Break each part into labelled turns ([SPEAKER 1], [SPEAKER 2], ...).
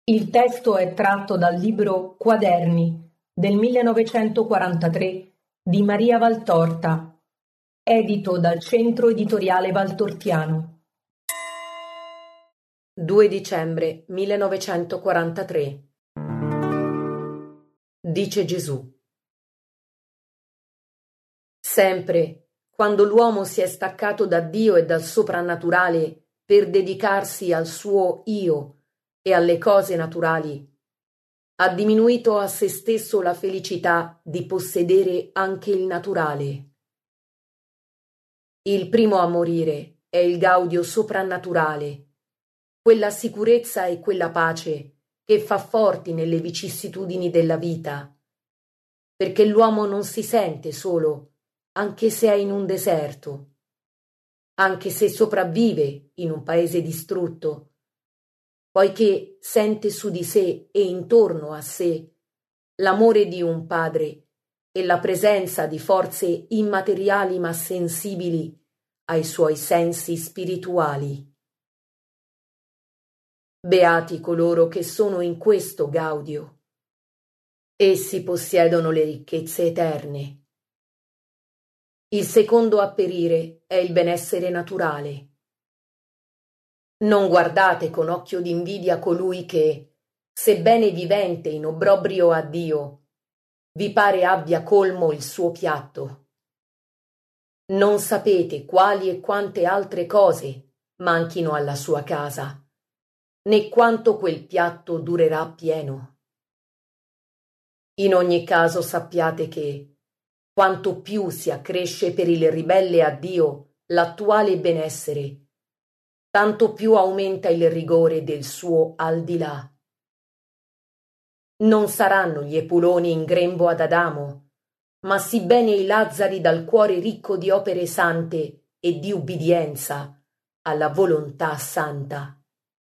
[SPEAKER 1] Il testo è tratto dal libro Quaderni del 1943 di Maria Valtorta, edito dal Centro Editoriale Valtortiano.
[SPEAKER 2] 2 dicembre 1943. Dice Gesù. Sempre, quando l'uomo si è staccato da Dio e dal soprannaturale per dedicarsi al suo io e alle cose naturali, ha diminuito a se stesso la felicità di possedere anche il naturale. Il primo a morire è il gaudio soprannaturale, quella sicurezza e quella pace che fa forti nelle vicissitudini della vita, perché l'uomo non si sente solo, anche se è in un deserto, anche se sopravvive in un paese distrutto, poiché sente su di sé e intorno a sé l'amore di un padre e la presenza di forze immateriali ma sensibili ai suoi sensi spirituali. Beati coloro che sono in questo gaudio. Essi possiedono le ricchezze eterne. Il secondo a perire è il benessere naturale. Non guardate con occhio d'invidia colui che, sebbene vivente in obbrobrio a Dio, vi pare abbia colmo il suo piatto. Non sapete quali e quante altre cose manchino alla sua casa, né quanto quel piatto durerà pieno. In ogni caso sappiate che, quanto più si accresce per il ribelle a Dio l'attuale benessere, tanto più aumenta il rigore del suo al di là. Non saranno gli Epuloni in grembo ad Adamo, ma sì bene i Lazzari dal cuore ricco di opere sante e di ubbidienza alla volontà santa.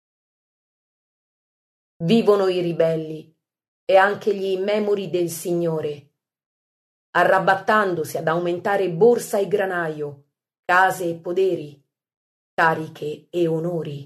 [SPEAKER 2] Vivono i ribelli e anche gli immemori del Signore, arrabattandosi ad aumentare borsa e granaio, case e poderi, cariche e onori.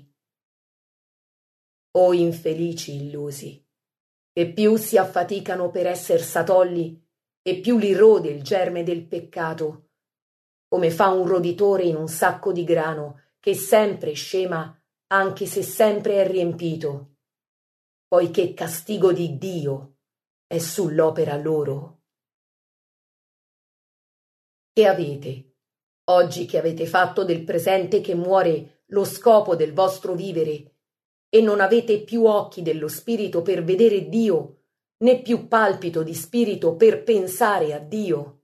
[SPEAKER 2] O infelici illusi, che più si affaticano per esser satolli e più li rode il germe del peccato, come fa un roditore in un sacco di grano che sempre scema anche se sempre è riempito, poiché castigo di Dio è sull'opera loro. Che avete, oggi che avete fatto del presente che muore lo scopo del vostro vivere, e non avete più occhi dello spirito per vedere Dio, né più palpito di spirito per pensare a Dio?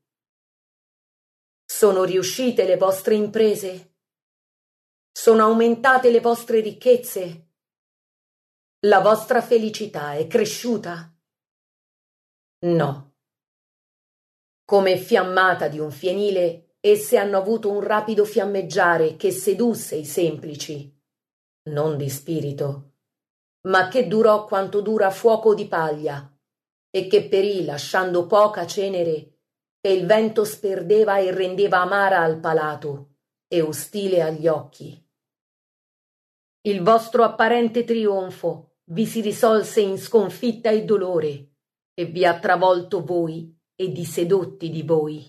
[SPEAKER 2] Sono riuscite le vostre imprese? Sono aumentate le vostre ricchezze? La vostra felicità è cresciuta? No. Come fiammata di un fienile, esse hanno avuto un rapido fiammeggiare che sedusse i semplici, non di spirito, ma che durò quanto dura fuoco di paglia, e che perì lasciando poca cenere, che il vento sperdeva e rendeva amara al palato e ostile agli occhi. Il vostro apparente trionfo vi si risolse in sconfitta e dolore, e vi ha travolto voi e i sedotti di voi.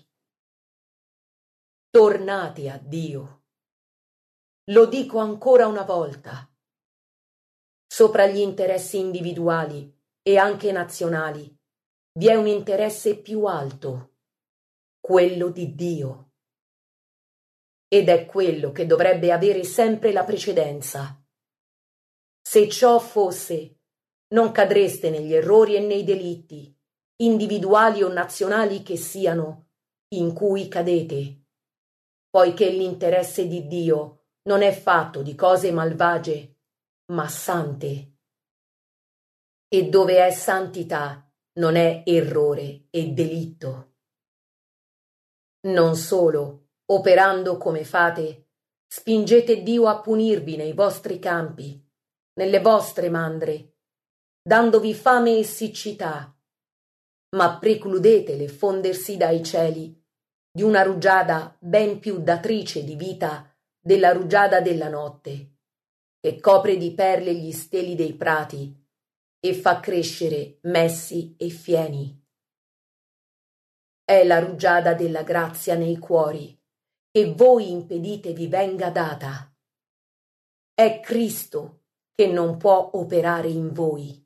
[SPEAKER 2] Tornate a Dio. Lo dico ancora una volta. Sopra gli interessi individuali e anche nazionali vi è un interesse più alto, quello di Dio. Ed è quello che dovrebbe avere sempre la precedenza. Se ciò fosse, non cadreste negli errori e nei delitti, individuali o nazionali che siano, in cui cadete, poiché l'interesse di Dio non è fatto di cose malvagie, ma sante. E dove è santità non è errore e delitto. Non solo, operando come fate, spingete Dio a punirvi nei vostri campi, nelle vostre mandre, dandovi fame e siccità, ma precludete l'effondersi dai cieli di una rugiada ben più datrice di vita della rugiada della notte, che copre di perle gli steli dei prati e fa crescere messi e fieni. È la rugiada della grazia nei cuori, che voi impedite vi venga data. È Cristo che non può operare in voi.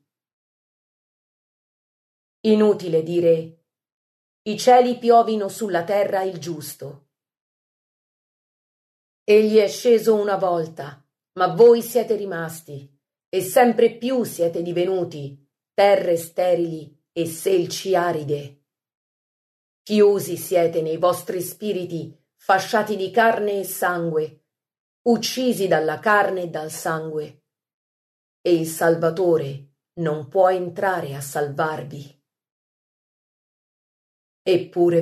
[SPEAKER 2] Inutile dire: i cieli piovino sulla terra il giusto. Egli è sceso una volta, ma voi siete rimasti, e sempre più siete divenuti terre sterili e selci aride. Chiusi siete nei vostri spiriti, fasciati di carne e sangue, uccisi dalla carne e dal sangue, e il Salvatore non può entrare a salvarvi. Eppure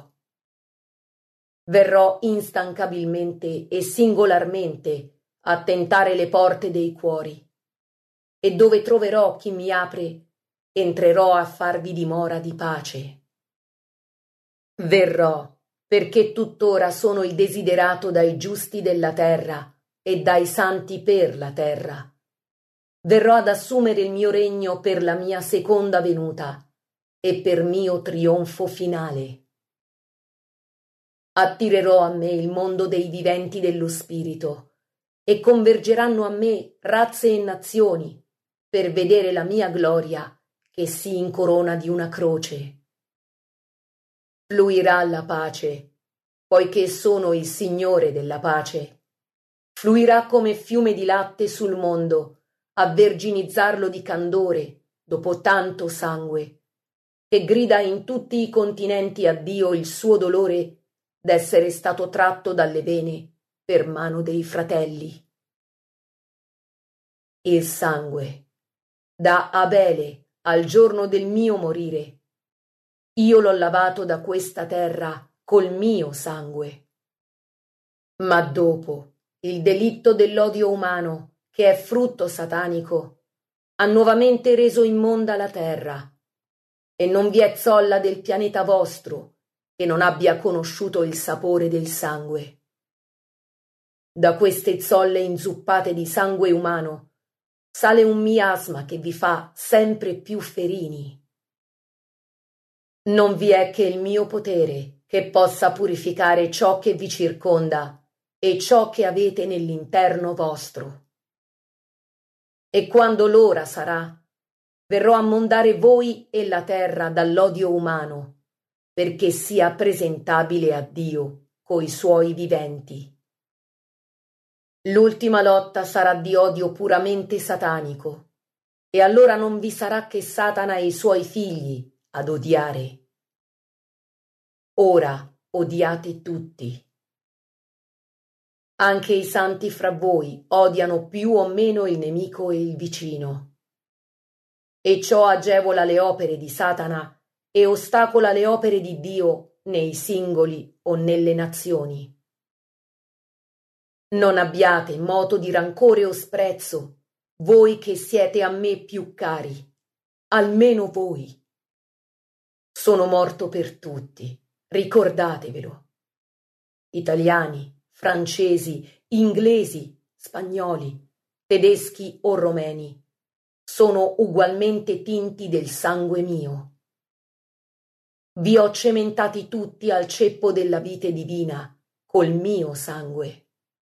[SPEAKER 2] verrò instancabilmente e singolarmente a tentare le porte dei cuori, e dove troverò chi mi apre, entrerò a farvi dimora di pace. Verrò perché tuttora sono il desiderato dai giusti della terra e dai santi per la terra. Verrò ad assumere il mio regno per la mia seconda venuta e per mio trionfo finale. Attirerò a me il mondo dei viventi dello spirito e convergeranno a me razze e nazioni per vedere la mia gloria che si incorona di una croce. Fluirà la pace, poiché sono il Signore della pace. Fluirà come fiume di latte sul mondo, a verginizzarlo di candore dopo tanto sangue, che grida in tutti i continenti a Dio il suo dolore d'essere stato tratto dalle vene per mano dei fratelli. Il sangue, da Abele al giorno del mio morire, io l'ho lavato da questa terra col mio sangue. Ma dopo il delitto dell'odio umano, che è frutto satanico, ha nuovamente reso immonda la terra, e non vi è zolla del pianeta vostro che non abbia conosciuto il sapore del sangue. Da queste zolle inzuppate di sangue umano sale un miasma che vi fa sempre più ferini. Non vi è che il mio potere che possa purificare ciò che vi circonda e ciò che avete nell'interno vostro. E quando l'ora sarà, verrò a mondare voi e la terra dall'odio umano, perché sia presentabile a Dio coi suoi viventi. L'ultima lotta sarà di odio puramente satanico, e allora non vi sarà che Satana e i suoi figli ad odiare. Ora odiate tutti. Anche i santi fra voi odiano più o meno il nemico e il vicino. E ciò agevola le opere di Satana e ostacola le opere di Dio nei singoli o nelle nazioni. Non abbiate moto di rancore o sprezzo, voi che siete a me più cari, almeno voi. Sono morto per tutti, ricordatevelo. Italiani, francesi, inglesi, spagnoli, tedeschi o romeni, sono ugualmente tinti del sangue mio. Vi ho cementati tutti al ceppo della vite divina col mio sangue.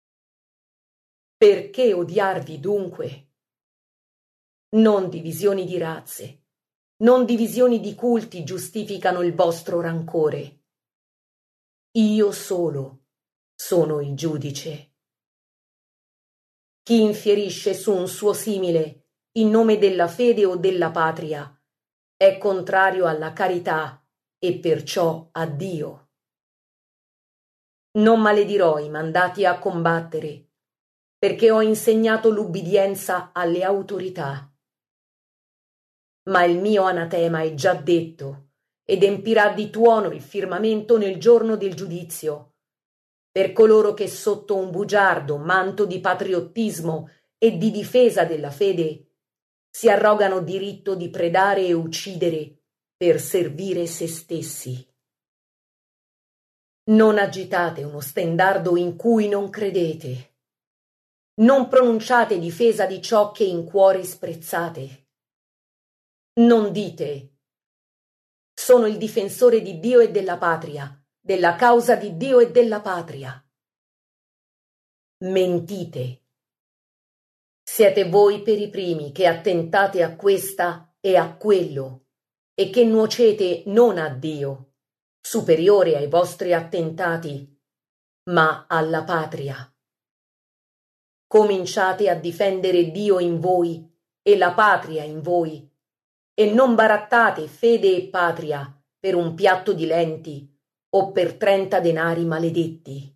[SPEAKER 2] Perché odiarvi dunque? Non divisioni di razze, non divisioni di culti giustificano il vostro rancore. Io solo sono il giudice. Chi infierisce su un suo simile in nome della fede o della patria è contrario alla carità e perciò a Dio. Non maledirò i mandati a combattere, perché ho insegnato l'ubbidienza alle autorità. Ma il mio anatema è già detto ed empirà di tuono il firmamento nel giorno del giudizio, per coloro che sotto un bugiardo manto di patriottismo e di difesa della fede si arrogano diritto di predare e uccidere per servire se stessi. Non agitate uno stendardo in cui non credete. Non pronunciate difesa di ciò che in cuore sprezzate. Non dite: sono il difensore di Dio e della patria, della causa di Dio e della patria. Mentite. Siete voi per i primi che attentate a questa e a quello, e che nuocete non a Dio, superiore ai vostri attentati, ma alla patria. Cominciate a difendere Dio in voi e la patria in voi, e non barattate fede e patria per un piatto di lenti o per 30 denari maledetti.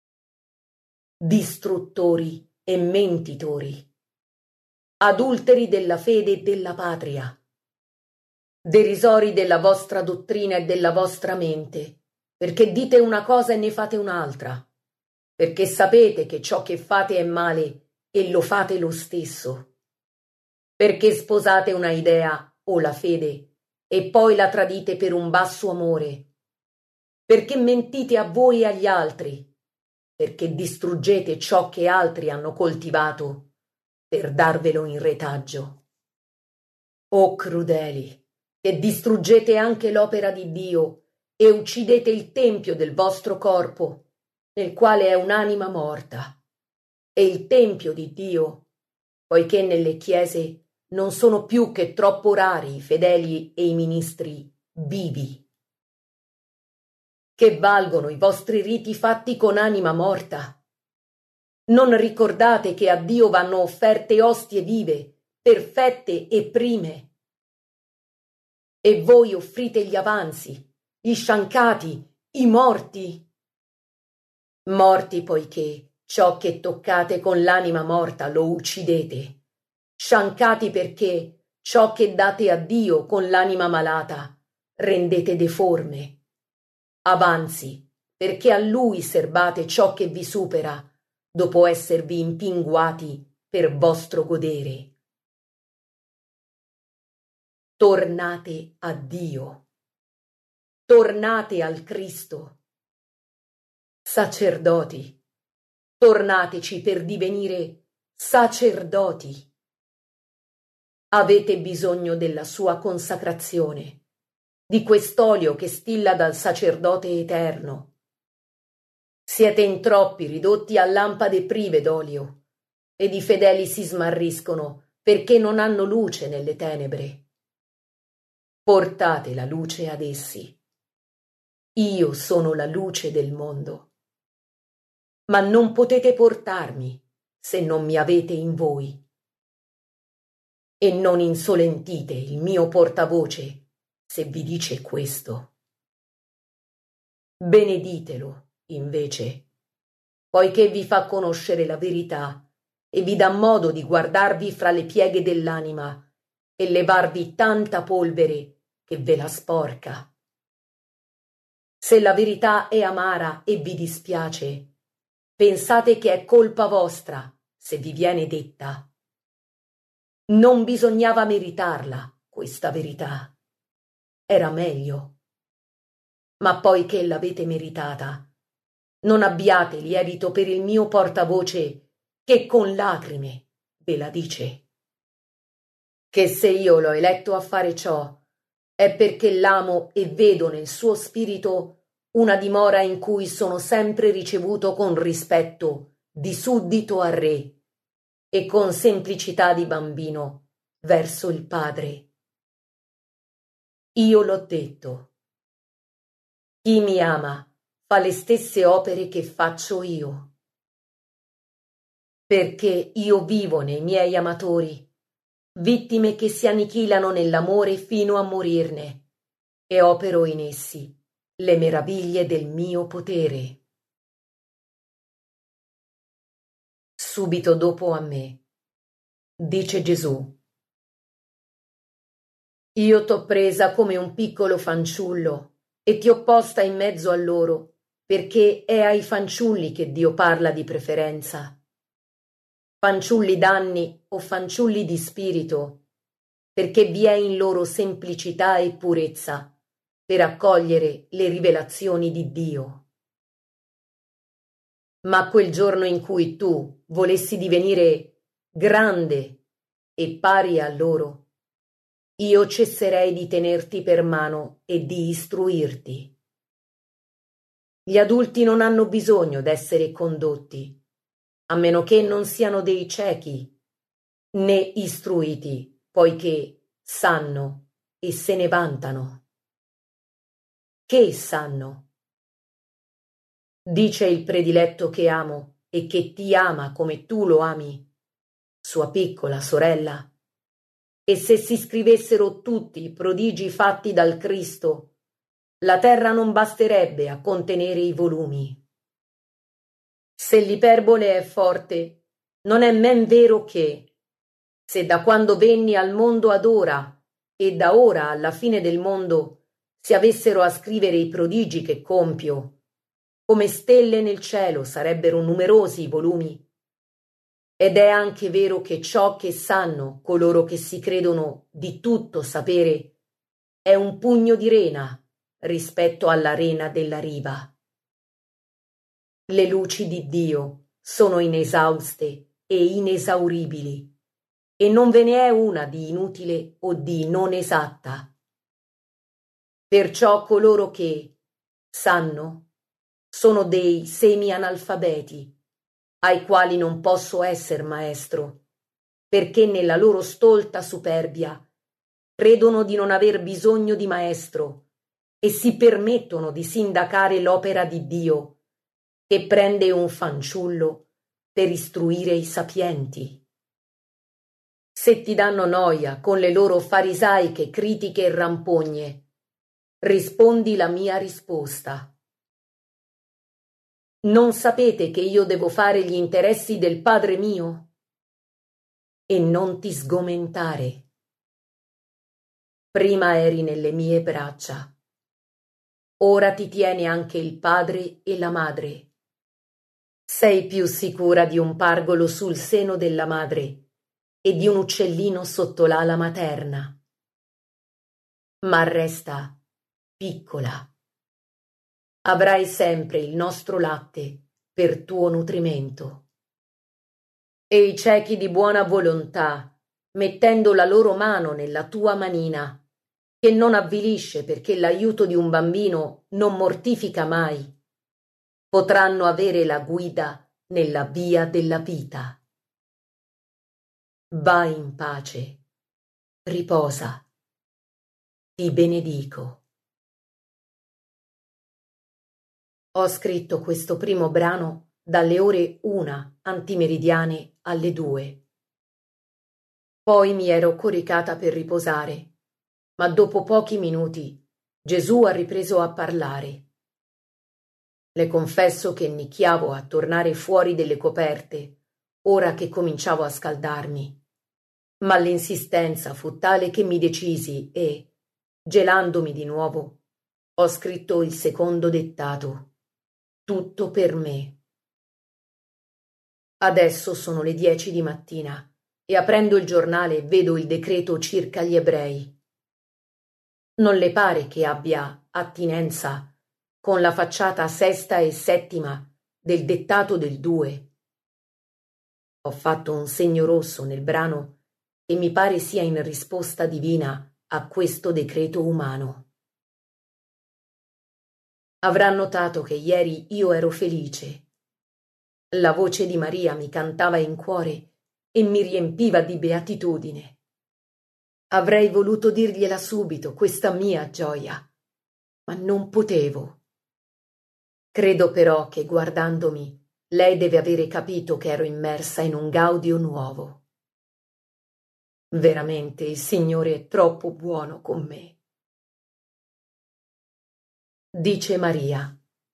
[SPEAKER 2] Distruttori e mentitori, adulteri della fede e della patria, derisori della vostra dottrina e della vostra mente, perché dite una cosa e ne fate un'altra, perché sapete che ciò che fate è male e lo fate lo stesso, perché sposate una idea o la fede e poi la tradite per un basso amore, perché mentite a voi e agli altri, perché distruggete ciò che altri hanno coltivato per darvelo in retaggio. O crudeli, che distruggete anche l'opera di Dio e uccidete il tempio del vostro corpo, nel quale è un'anima morta, e il tempio di Dio, poiché nelle chiese non sono più che troppo rari i fedeli e i ministri vivi. Che valgono i vostri riti fatti con anima morta? Non ricordate che a Dio vanno offerte ostie vive, perfette e prime? E voi offrite gli avanzi, gli sciancati, i morti. Morti poiché ciò che toccate con l'anima morta lo uccidete, sciancati perché ciò che date a Dio con l'anima malata rendete deforme, avanzi perché a Lui serbate ciò che vi supera, dopo esservi impinguati per vostro godere. Tornate a Dio, tornate al Cristo. Sacerdoti, tornateci per divenire sacerdoti. Avete bisogno della sua consacrazione, di quest'olio che stilla dal sacerdote eterno. Siete in troppi ridotti a lampade prive d'olio, ed i fedeli si smarriscono perché non hanno luce nelle tenebre. Portate la luce ad essi. Io sono la luce del mondo. Ma non potete portarmi se non mi avete in voi. E non insolentite il mio portavoce se vi dice questo. Beneditelo, invece, poiché vi fa conoscere la verità e vi dà modo di guardarvi fra le pieghe dell'anima e levarvi tanta polvere che ve la sporca. Se la verità è amara e vi dispiace, pensate che è colpa vostra se vi viene detta. Non bisognava meritarla, questa verità. Era meglio. Ma poiché l'avete meritata, non abbiate lievito per il mio portavoce che con lacrime ve la dice. Che se io l'ho eletto a fare ciò, è perché l'amo e vedo nel suo spirito una dimora in cui sono sempre ricevuto con rispetto di suddito a re e con semplicità di bambino verso il Padre. Io l'ho detto. Chi mi ama fa le stesse opere che faccio io. Perché io vivo nei miei amatori, vittime che si annichilano nell'amore fino a morirne, e opero in essi le meraviglie del mio potere. Subito dopo a me, dice Gesù, io t'ho presa come un piccolo fanciullo e ti ho posta in mezzo a loro, perché è ai fanciulli che Dio parla di preferenza. Fanciulli d'anni o fanciulli di spirito, perché vi è in loro semplicità e purezza per accogliere le rivelazioni di Dio. Ma quel giorno in cui tu volessi divenire grande e pari a loro, io cesserei di tenerti per mano e di istruirti. Gli adulti non hanno bisogno d'essere condotti, a meno che non siano dei ciechi, né istruiti, poiché sanno e se ne vantano. Che sanno? Dice il prediletto che amo e che ti ama come tu lo ami, sua piccola sorella. E se si scrivessero tutti i prodigi fatti dal Cristo, la terra non basterebbe a contenere i volumi. Se l'iperbole è forte, non è men vero che, se da quando venni al mondo ad ora e da ora alla fine del mondo si avessero a scrivere i prodigi che compio, come stelle nel cielo sarebbero numerosi i volumi. Ed è anche vero che ciò che sanno coloro che si credono di tutto sapere è un pugno di rena rispetto alla rena della riva. Le luci di Dio sono inesauste e inesauribili, e non ve ne è una di inutile o di non esatta. Perciò coloro che sanno sono dei semi-analfabeti, ai quali non posso esser maestro, perché nella loro stolta superbia credono di non aver bisogno di maestro e si permettono di sindacare l'opera di Dio, che prende un fanciullo per istruire i sapienti. Se ti danno noia con le loro farisaiche critiche e rampogne, rispondi la mia risposta. Non sapete che io devo fare gli interessi del Padre mio? E non ti sgomentare. Prima eri nelle mie braccia. Ora ti tiene anche il padre e la madre. Sei più sicura di un pargolo sul seno della madre e di un uccellino sotto l'ala materna. Ma resta piccola. Avrai sempre il nostro latte per tuo nutrimento. E i ciechi di buona volontà, mettendo la loro mano nella tua manina, che non avvilisce perché l'aiuto di un bambino non mortifica mai, potranno avere la guida nella via della vita. Vai in pace, riposa, ti benedico. Ho scritto questo primo brano dalle ore 1 antimeridiane alle 2. Poi mi ero coricata per riposare, ma dopo pochi minuti Gesù ha ripreso a parlare. Le confesso che nicchiavo a tornare fuori delle coperte, ora che cominciavo a scaldarmi. Ma l'insistenza fu tale che mi decisi e, gelandomi di nuovo, ho scritto il secondo dettato. Tutto per me. Adesso sono le 10 di mattina e aprendo il giornale vedo il decreto circa gli ebrei. Non le pare che abbia attinenza con la facciata sesta e settima del dettato del 2? Ho fatto un segno rosso nel brano e mi pare sia in risposta divina a questo decreto umano. Avrà notato che ieri io ero felice. La voce di Maria mi cantava in cuore e mi riempiva di beatitudine. Avrei voluto dirgliela subito, questa mia gioia, ma non potevo. Credo però che guardandomi lei deve avere capito che ero immersa in un gaudio nuovo. Veramente il Signore è troppo buono con me. Dice Maria: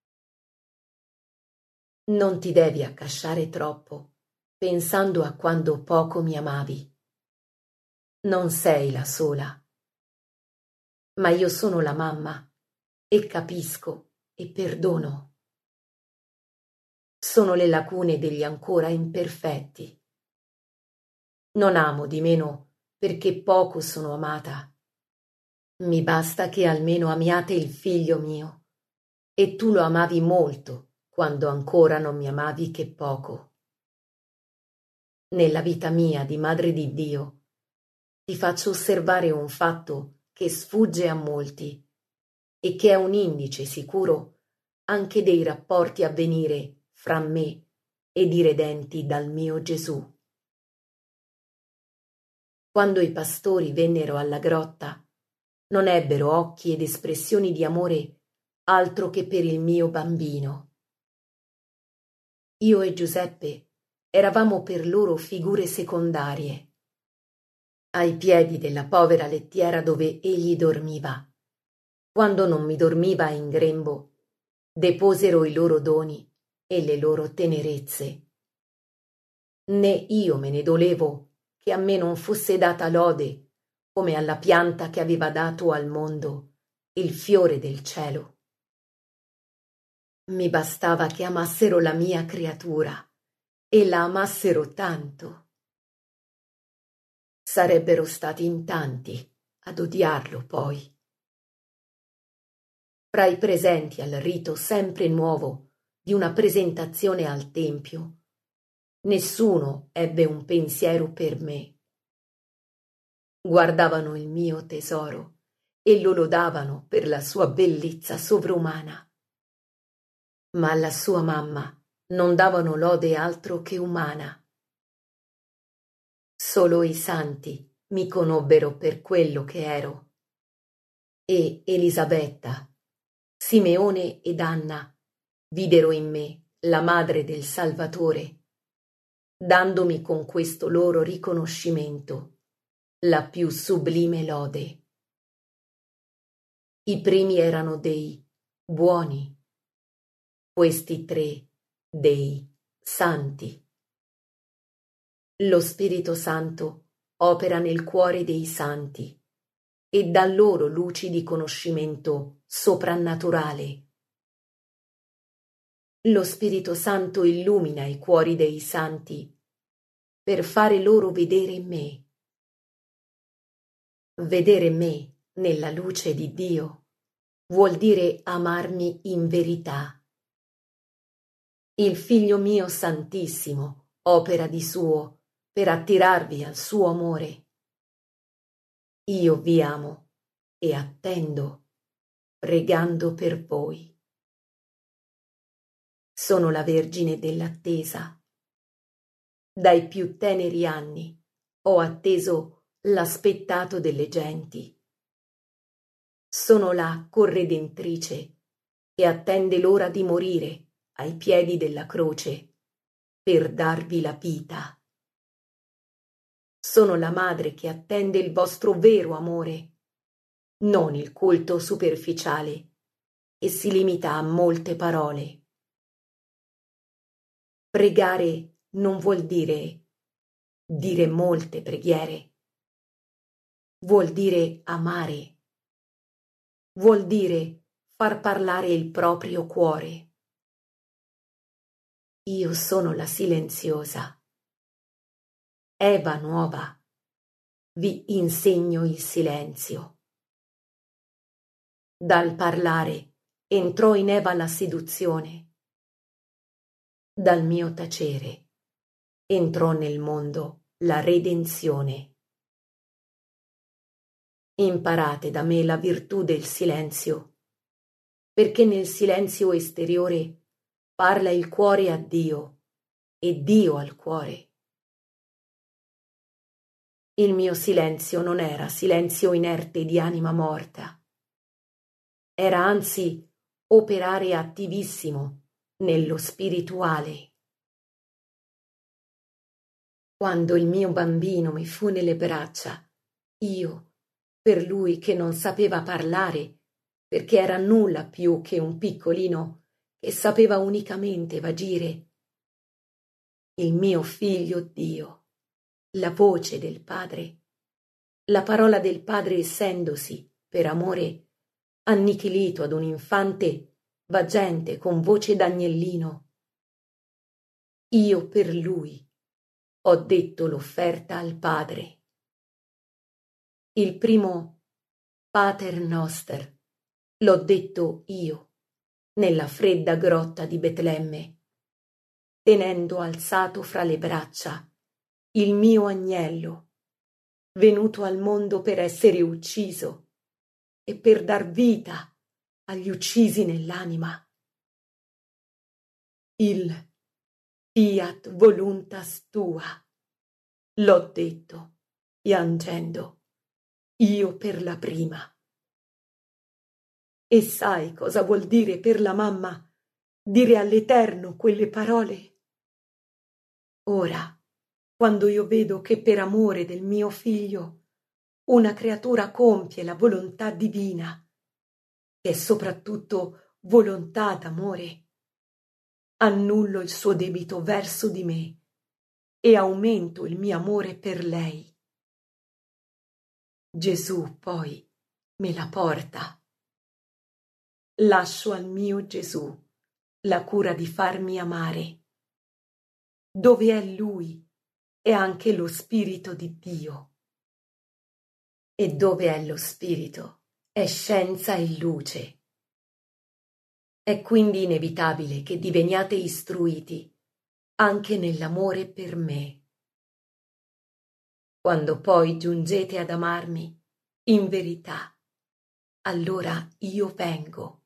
[SPEAKER 2] non ti devi accasciare troppo, pensando a quando poco mi amavi. Non sei la sola. Ma io sono la mamma e capisco e perdono. Sono le lacune degli ancora imperfetti. Non amo di meno perché poco sono amata. Mi basta che almeno amiate il figlio mio, e tu lo amavi molto quando ancora non mi amavi che poco. Nella vita mia di Madre di Dio ti faccio osservare un fatto che sfugge a molti e che è un indice sicuro anche dei rapporti a venire fra me ed i redenti dal mio Gesù. Quando i pastori vennero alla grotta, non ebbero occhi ed espressioni di amore altro che per il mio bambino. Io e Giuseppe eravamo per loro figure secondarie. Ai piedi della povera lettiera dove egli dormiva, quando non mi dormiva in grembo, deposero i loro doni e le loro tenerezze. Né io me ne dolevo che a me non fosse data lode come alla pianta che aveva dato al mondo il fiore del cielo. Mi bastava che amassero la mia creatura e la amassero tanto. Sarebbero stati in tanti ad odiarlo poi. Fra i presenti al rito sempre nuovo di una presentazione al tempio, nessuno ebbe un pensiero per me. Guardavano il mio tesoro e lo lodavano per la sua bellezza sovrumana. Ma alla sua mamma non davano lode altro che umana. Solo i santi mi conobbero per quello che ero. E Elisabetta, Simeone ed Anna videro in me la madre del Salvatore, dandomi con questo loro riconoscimento la più sublime lode. I primi erano dei buoni, questi tre dei santi. Lo Spirito Santo opera nel cuore dei santi e dà loro luci di conoscimento soprannaturale. Lo Spirito Santo illumina i cuori dei santi per fare loro vedere me. Vedere me nella luce di Dio vuol dire amarmi in verità. Il Figlio mio Santissimo opera di suo per attirarvi al suo amore. Io vi amo e attendo, pregando per voi. Sono la Vergine dell'attesa. Dai più teneri anni ho atteso l'aspettato delle genti. Sono la corredentrice che attende l'ora di morire ai piedi della croce per darvi la vita. Sono la madre che attende il vostro vero amore, non il culto superficiale che si limita a molte parole. Pregare non vuol dire molte preghiere. Vuol dire amare. Vuol dire far parlare il proprio cuore. Io sono la silenziosa. Eva nuova, vi insegno il silenzio. Dal parlare entrò in Eva la seduzione. Dal mio tacere entrò nel mondo la redenzione. Imparate da me la virtù del silenzio, perché nel silenzio esteriore parla il cuore a Dio e Dio al cuore. Il mio silenzio non era silenzio inerte di anima morta. Era anzi operare attivissimo nello spirituale. Quando il mio bambino mi fu nelle braccia, io, per lui che non sapeva parlare, perché era nulla più che un piccolino che sapeva unicamente vagire, il mio figlio Dio, la voce del Padre, la parola del Padre essendosi, per amore, annichilito ad un infante vagente con voce d'agnellino. Io per lui ho detto l'offerta al Padre. Il primo Pater Noster l'ho detto io nella fredda grotta di Betlemme, tenendo alzato fra le braccia il mio agnello, venuto al mondo per essere ucciso e per dar vita agli uccisi nell'anima. Il fiat voluntas tua, l'ho detto, piangendo, io per la prima. E sai cosa vuol dire per la mamma dire all'Eterno quelle parole? Ora, quando io vedo che per amore del mio figlio una creatura compie la volontà divina, che è soprattutto volontà d'amore, annullo il suo debito verso di me e aumento il mio amore per lei. Gesù poi me la porta. Lascio al mio Gesù la cura di farmi amare. Dove è Lui è anche lo Spirito di Dio. E dove è lo Spirito è scienza e luce. È quindi inevitabile che diveniate istruiti anche nell'amore per me. Quando poi giungete ad amarmi, in verità, allora io vengo.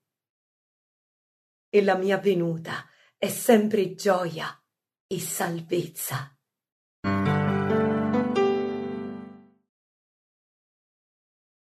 [SPEAKER 2] E la mia venuta è sempre gioia e salvezza.